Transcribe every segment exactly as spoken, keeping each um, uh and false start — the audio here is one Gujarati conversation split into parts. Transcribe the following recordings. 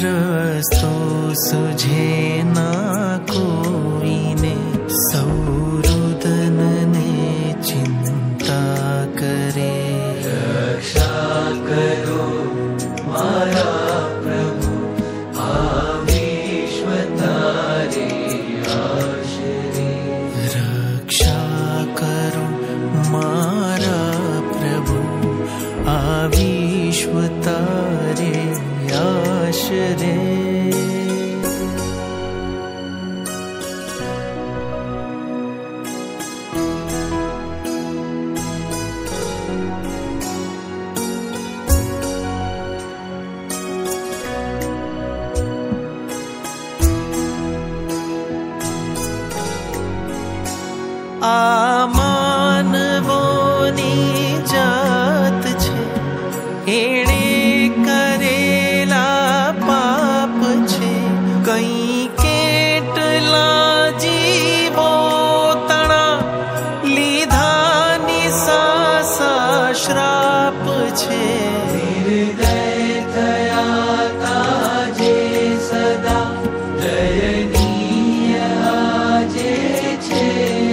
રસ્તો સુઝે ના કોઈને, સૌરુદનને ચિંતા કરે. રક્ષા કરો મારા પ્રભુ, આ વિશ્વ તારે આશરે. રક્ષા કરો મારા પ્રભુ, આ વિશ્વ તારે આશરે. આ માનવોની જાત છે, એણે કરેલા પાપ છે. કઈ કેટલા જીવો તણા, લીધા નિસાસા શ્રાપ છે. નિર્દય થયા તાજે સદા, દયનીય આજે છે.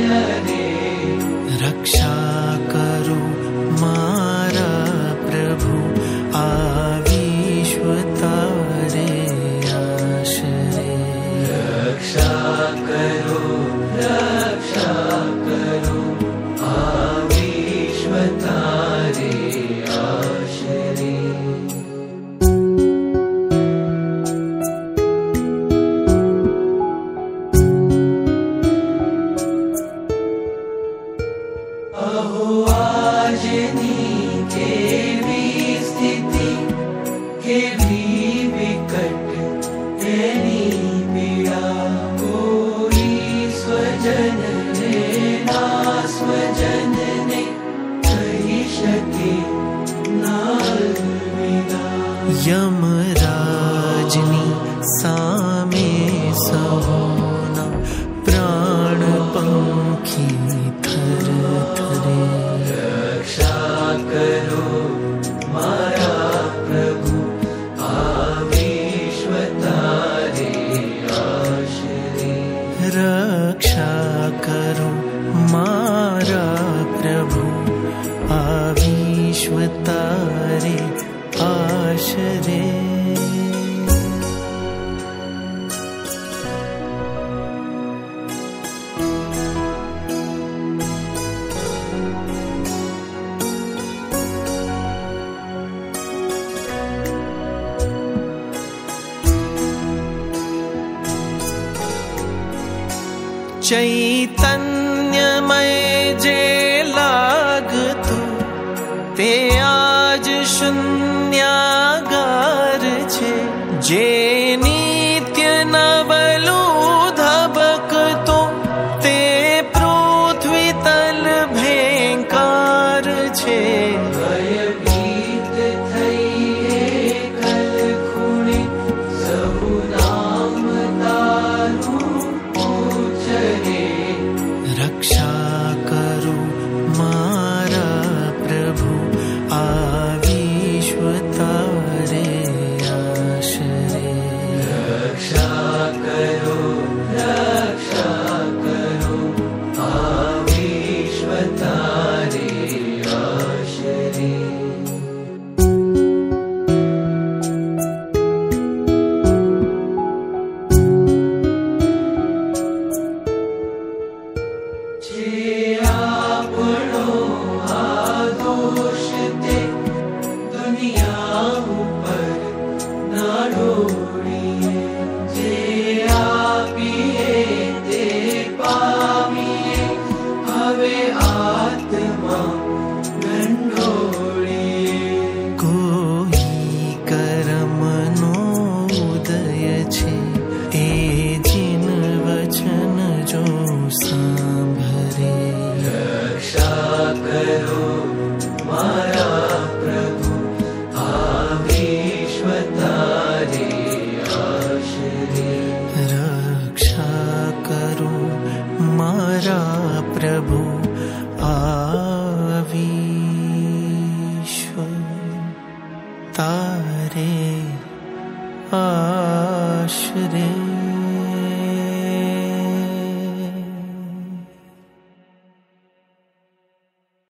રક્ષા કરો મારા પ્રભુ, આ વિશ્વ તારે આશરે. રક્ષા કરો, રક્ષા કરો, આ વિશ્વ તારે આશરે. અહો આજની કેવી સ્થિતિ, કેવી વિકટ એની પીડા. કોઈ સ્વજનને ના સ્વજનને કહી શકે ના અલવિદા. યમરાજની સામે સહોના પ્રાણ પંખી થર થરે. રક્ષા કરો મારા પ્રભુ, આ વિશ્વ તારે આશરે. રક્ષા કરો મારા પ્રભુ, આ વિશ્વ તારે આશરે. ચૈતન્યમય જે લાગતું, તે આજ શૂન્યાગાર છે. જે નિત્ય નવલું ધબકતું, તે પૃથ્વી તલ ભયંકર છે. ભયભીત થઈ એકલ ખૂણે, સહુ નામ તારું ઉચ્ચરે. રક્ષા કરો મારા પ્રભુ, આ વિશ્વ તારે આશરે. રક્ષા કરો, રક્ષા કરો, આ વિશ્વ તારે આશરે. જે આપણો આ દોષ તે દુનિયા ઉપર ના ઢોળીએ. જે આપીએ તે પામીએ, હવે આત્મા ગંઢોળીએ. કોઈ કરમનો ઉદય છે, એ જીન વચન જો સાંભળે. રક્ષા કરો મારા પ્રભુ, આ વિશ્વ તારે આશરે. રક્ષા કરો મારા પ્રભુ, આ વિશ્વ તારે आश्रे।